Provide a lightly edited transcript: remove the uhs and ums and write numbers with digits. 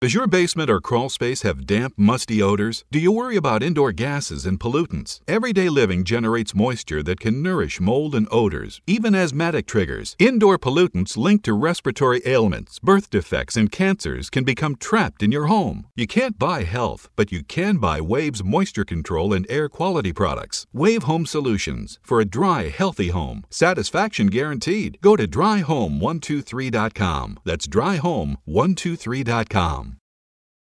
Does your basement or crawl space have damp, musty odors? Do you worry about indoor gases and pollutants? Everyday living generates moisture that can nourish mold and odors, even asthmatic triggers. Indoor pollutants linked to respiratory ailments, birth defects, and cancers can become trapped in your home. You can't buy health, but you can buy Wave's moisture control and air quality products. Wave Home Solutions for a dry, healthy home. Satisfaction guaranteed. Go to dryhome123.com. That's dryhome123.com.